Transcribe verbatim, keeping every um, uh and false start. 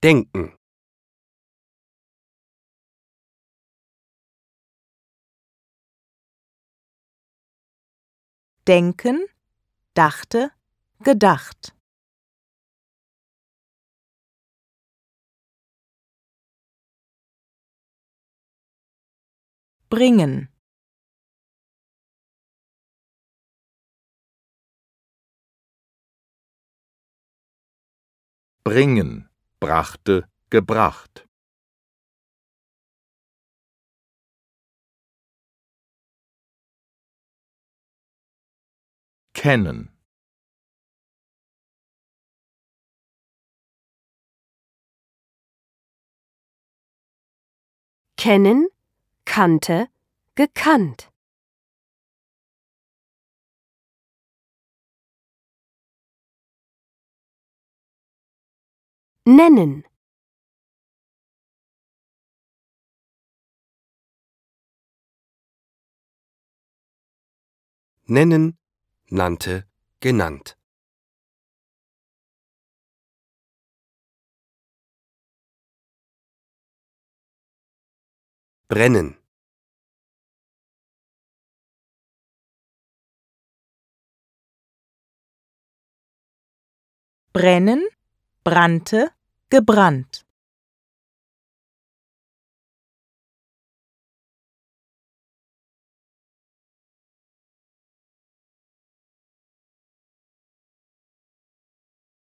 Denken. Denken, dachte, gedacht. Bringen. Bringen, brachte, gebracht. Kennen. Kennen, kannte, gekannt. Nennen. Nennen, nannte, genannt. Brennen. Brennen, brannte, gebrannt.